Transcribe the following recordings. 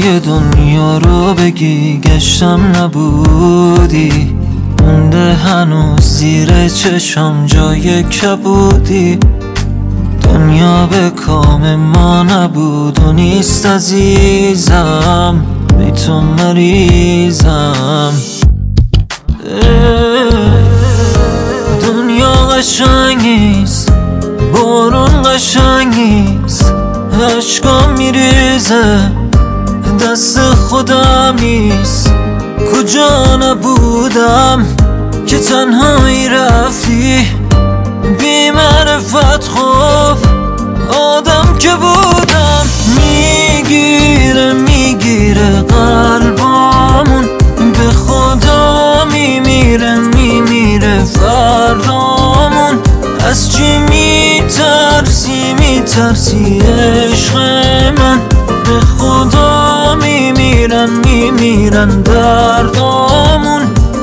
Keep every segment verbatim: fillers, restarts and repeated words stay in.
جای دنیا رو بگی گشتم نبودی، مونده هنوز زیر چشم جای کبودی. دنیا به کام ما نبود و نیست عزیزم، بی تو مریضم. دنیا قشنگ نیست، بارون قشنگ نیست، عشقام میریزه دست خودم نیست. کجا نبودم که تنهایی رفتی، بی معرفت خوب آدم که بودم. میگیره میگیره قلبامون، به خدا میمیره میمیره فردامون. از چی میترسی میترسی عشق من، به خدا میمیرن میمیرن دردامون.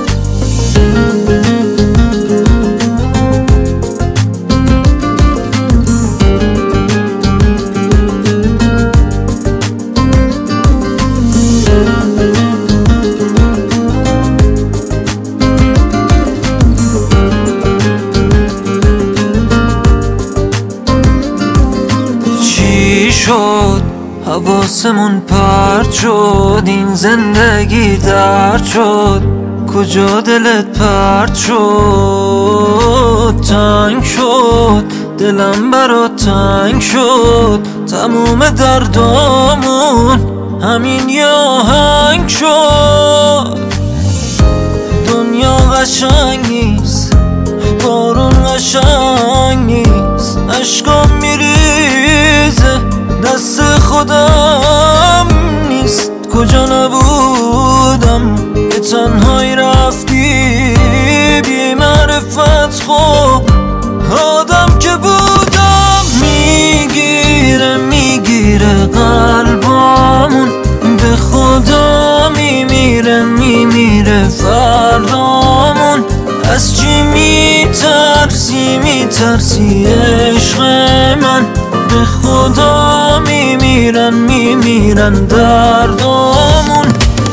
شد حواسمون پرت شد، این زندگی درد شد. کجا دلت پرت شد؟ تنگ شد دلم برات تنگ شد، تموم دردامون همین یه آهنگ شد. دنیا قشنگ نیست، بارون قشنگ نیست، عشقام میریزه دست خودم نیست. کجا نبودم که تنهایی رفتی، بی معرفت خوب آدم که بودم. میگیره میگیره قلبامون، به خدا میمیره میمیره فردامون. از چی میترسی میترسی عشق من، به خدا میمیرن میمیرن دردامون.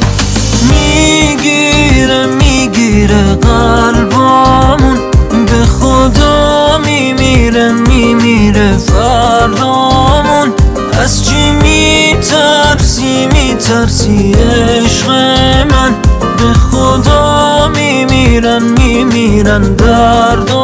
میگیره میگیره قلبامون، به خدا میمیره میمیره فردامون. از چی میترسی میترسی عشق من، به خدا میمیرن میمیرن دردامون.